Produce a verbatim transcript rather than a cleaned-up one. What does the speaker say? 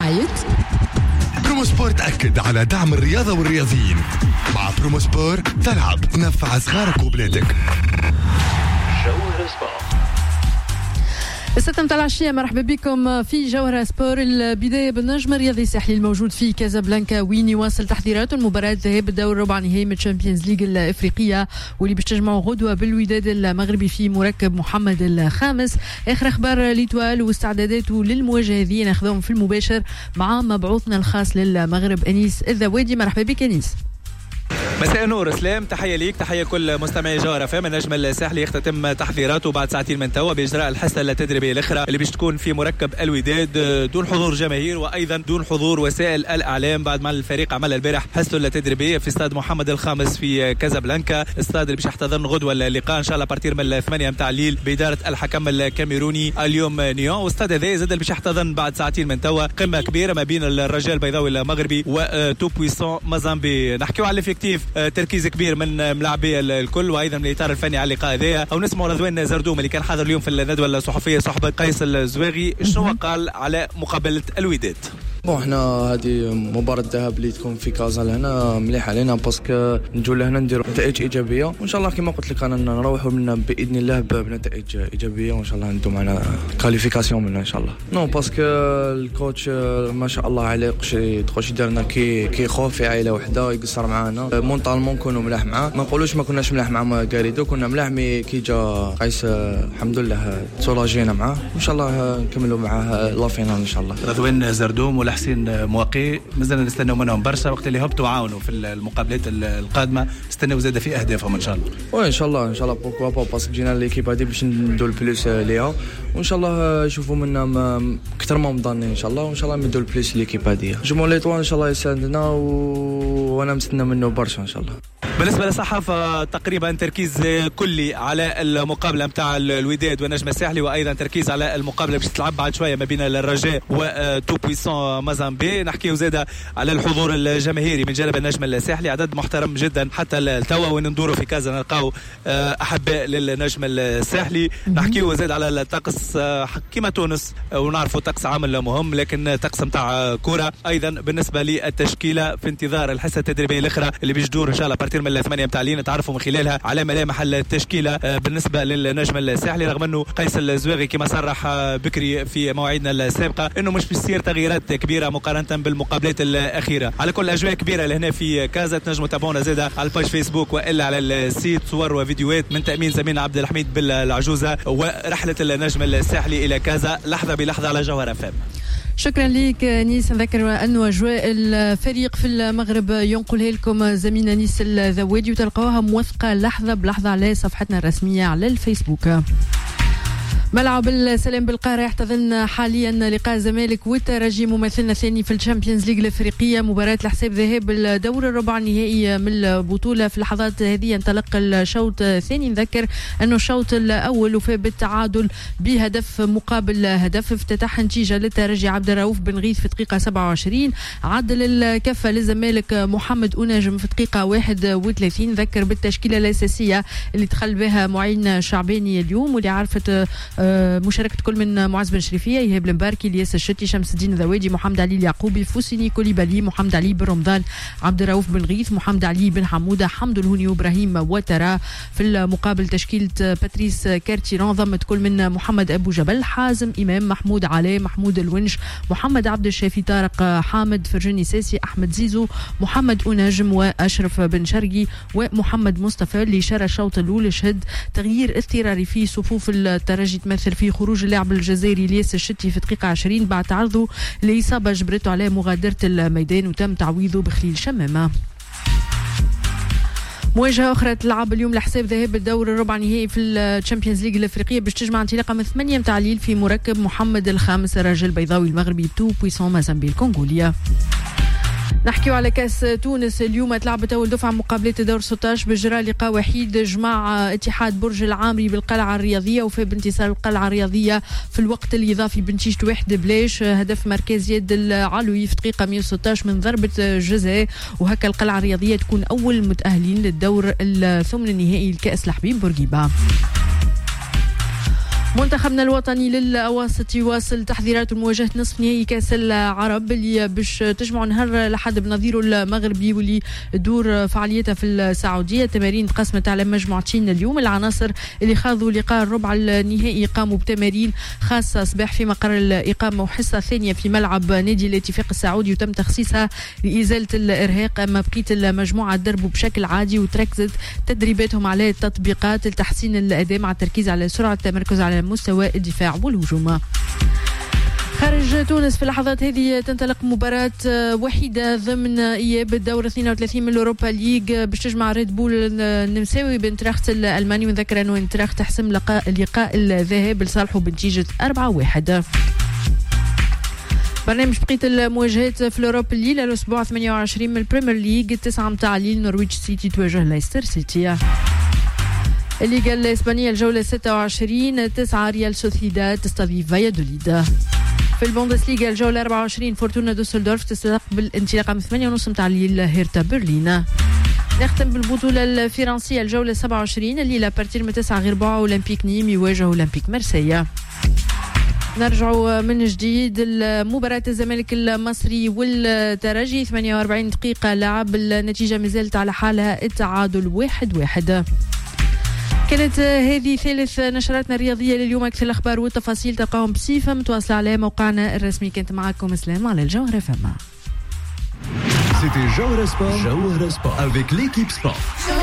برعاية برومو سبور. تأكد على دعم الرياضة والرياضيين. مع برومو سبور تلعب نفع صغارك وبلادك. جوهرة سبور. الستة متاع العشية، مرحبا بكم في جوهرة سبور. البداية بالنجم الرياضي الساحلي الموجود في كازابلانكا، وين يواصل تحضيراته المباراة ذهاب الدور ربع نهائي من الشامبيونز ليج الافريقية، واللي باش تجمعوا غدوة بالوداد المغربي في مركب محمد الخامس. اخر اخبار ليتوال واستعداداته للمواجهة هذه ناخذهم في المباشر مع مبعوثنا الخاص للمغرب انيس الذوادي. مرحبا بك انيس. مساء النور اسلام، تحيه ليك، تحيه كل مستمعي جوهرة فام. النجم الساحلي يختتم تحضيراته بعد ساعتين من توا باجراء الحصه التدريبيه الاخرى اللي باش تكون في مركب الوداد دون حضور جماهير وايضا دون حضور وسائل الاعلام، بعد ما الفريق عمل البارح حصته التدريبيه في استاد محمد الخامس في كازابلانكا، الاستاد اللي باش يحتضن غدوه اللقاء ان شاء الله بارتير من الثمانية متاع الليل باداره الحكم الكاميروني اليوم نيون. والاستاد هذا زاد اللي باش يحتضن بعد ساعتين من توا قمه كبيره ما بين الرجاء البيضاوي المغربي وتو بويسون مازامبي. نحكيو على الافكتيف، تركيز كبير من ملاعبي الكل وايضا من الاطار الفني على اللقاء هذايا. او نسمعوا رضوان زردوم اللي كان حاضر اليوم في الندوه الصحفيه صحبه قيس الزواغي، شنو قال على مقابله الوداد؟ بون احنا هذه مباراة الذهاب اللي تكون في كازا لهنا مليحة علينا باسكو نجوا لهنا نديروا نتائج ايجابية، وان شاء الله كما قلت لك انا نروحوا منا باذن الله بنتائج ايجابية، وان شاء الله ندو معنا كاليفيكاسيون منا ان شاء الله. نو باسكو الكوتش ما شاء الله عليه قشي تخش يديرنا كي كي خوف في عائلة وحدة، يقصر معانا مونطالمون نكونوا ملاح معاه. ما نقولوش ما كناش ملاح مع غاريدو، كنا ملاح مي كي جا قيس الحمد لله تسولاجينا معاه، وان شاء الله نكملوا معاه لا فينال ان شاء الله. رضوان زردوم حسين مواقي مازلنا نستناو منهم برشا، وقت اللي هبطوا عاونوا في المقابلات القادمه نستناو زاده في اهدافهم ان شاء الله. وي ان شاء الله ان شاء الله بوكوا با باسكو جينا ليكيب هذه باش ندو البلوس ليها، وان شاء الله يشوفوا منا اكثر ما مضانين ان شاء الله، وان شاء الله ندو البلوس ليكيب هذه. جمهور ليطوان ان شاء الله يساندنا وانا مستنى منه برشا ان شاء الله. بالنسبه للصحافه تقريبا تركيز كلي على المقابله نتاع الوداد والنجم الساحلي، وايضا تركيز على المقابله باش تلعب بعد شويه ما بين الرجاء وتو بويسون مازامبي. نحكيو زاده على الحضور الجماهيري من جانب النجم الساحلي، عدد محترم جدا حتى التوا، وين ندوروا في كازا نلقاو احباء للنجم الساحلي. نحكيو زاده على الطقس كما تونس، ونعرفوا الطقس عامل مهم، لكن طقس نتاع كوره. ايضا بالنسبه للتشكيله في انتظار الحصه التدريبيه الاخرى اللي باش تدور ان شاء الله بارتير من الثمانية متاع الليل، نتعرفوا من خلالها على ملامح التشكيله بالنسبه للنجم الساحلي، رغم انه قيس الزواغي كما صرح بكري في مواعيدنا السابقه انه مش بيصير تغييرات كبيره مقارنه بالمقابلات الاخيره. على كل اجواء كبيره لهنا في كازا، تنجموا تابعونا زاده على الباج فيسبوك والا على السيت، صور وفيديوهات من تامين زميلنا عبد الحميد بالعجوزه ورحله النجم الساحلي الى كازا لحظه بلحظه على جوهرة فام. شكرا لك نيس. نذكر أن أجواء الفريق في المغرب ينقلها لكم زميلنا نيس الذوادي، وتلقوها موثقة لحظة بلحظة على صفحتنا الرسمية على الفيسبوك. ملعب السلام بالقاهرة يحتضن حاليا لقاء الزمالك والترجي ممثلنا الثاني في الشامبيونز ليج الافريقيه، مباراه الحساب ذهاب الدور الربع النهائي من البطوله. في اللحظات هذه ينطلق الشوط الثاني. نذكر انه الشوط الاول وفى بالتعادل بهدف مقابل هدف، افتتح نتيجه للترجي عبد الرؤوف بن غيث في دقيقه سبعة وعشرين، عدل الكفه للزمالك محمد أناجم في دقيقه واحد وثلاثين. ذكر بالتشكيله الاساسيه اللي دخل بها معين شعباني اليوم، واللي عرفت مشاركة كل من معز بن شريفية، إيهاب المباركي، الياس الشتي، شمس الدين الذوادي، محمد علي اليعقوبي، فوسيني كوليبالي، محمد علي بن رمضان، عبد الرؤوف بن غيث، محمد علي بن حمودة، حمد الهوني وإبراهيم وترى. في المقابل تشكيلة باتريس كارتيران ضمت كل من محمد أبو جبل، حازم إمام، محمود علاء، محمود الونش، محمد عبد الشافي، طارق حامد، فرجاني ساسي، أحمد زيزو، محمد أناجم، وأشرف بن شرقي، ومحمد مصطفى. اللي شارك الشوط الأول شهد تغيير اضطراري في صفوف الترجي تمثل في خروج اللاعب الجزائري الياس الشتي في دقيقة عشرين بعد تعرضه لإصابة جبرته على مغادرة الميدان، وتم تعويضه بخليل شمامة. مواجهة أخرى تلعب اليوم لحساب ذهاب الدور الربع نهائي في الشامبيونز ليج الأفريقية، باش تجمع انطلاقة من ثمانية متاع الليل في مركب محمد الخامس الرجل البيضاوي المغربي تو بويسون مازامبي الكونغولية. نحكيو على كاس تونس. اليوم تلعبت أول دفعة مقابلات دور ستة عشر بجراء لقاء وحيد جمع اتحاد برج العامري بالقلعة الرياضية، وفي بانتصار القلعة الرياضية في الوقت الإضافي بنتيجة واحد بلاش، هدف مركز يد العلوي في دقيقة مئة وستة عشر من ضربة جزاء، وهكا القلعة الرياضية تكون أول متأهلين للدور الثمن النهائي لكأس الحبيب بورقيبة. منتخبنا الوطني للأواسط يواصل تحضيراته لمواجهة نصف نهائي كأس العرب اللي باش تجمع نهار لحد بنظيره المغربي واللي تدور فعاليتها في السعودية. التمارين تقسمت على مجموعتين اليوم. العناصر اللي خاضوا لقاء الربع النهائي قاموا بتمارين خاصة صباح في مقر الإقامة وحصة ثانية في ملعب نادي الاتفاق السعودي وتم تخصيصها لإزالة الإرهاق. أما بقية المجموعة دربوا بشكل عادي وتركزت تدريباتهم على التطبيقات لتحسين الأداء مع التركيز على سرعة التمركز على مستوى الدفاع والهجوم. خارج تونس في اللحظات هذه تنطلق مباراة وحيدة ضمن إياب الدور اثنين وثلاثين من الأوروبا ليج باش تجمع ريد بول النمساوي بانتراخت الألماني. ونذكر أنه انتراخت تحسم لقاء لقاء الذهاب لصالحه بنتيجة أربعة واحد. برنامج بقية المواجهات في الأوروبا الليلة الأسبوع ثمانية وعشرين من البريمير ليج التسعة متاع ليل نورويتش سيتي تواجه لايستر سيتي. الليغا الإسبانية الجولة ستة وعشرين تسعة ريال سوسيداد تستضيف فايادوليد. في البوندسليغا الجولة أربعة وعشرين فورتونا دوسلدورف تستقبل انطلاقة من ثمانية ونص متاع الليل هيرتا برلين. نختم بالبطولة الفرنسية الجولة سبعة وعشرين الليلة بارتير من تسعة غير ربع أولمبيك نيم يواجه أولمبيك مرسيا. نرجعوا من جديد مباراة الزمالك المصري والترجي ثمانية وأربعين دقيقة لعب النتيجة مازالت على حالها التعادل واحد واحد. كانت هذه ثالث نشراتنا الرياضية لليوم. أكثر الأخبار والتفاصيل تلقاهم بصفة متواصلة على موقعنا الرسمي. كنت معكم سلام على الجوهرة فما. C'était Jawhara Sport. Jawhara Sport avec l'équipe sport.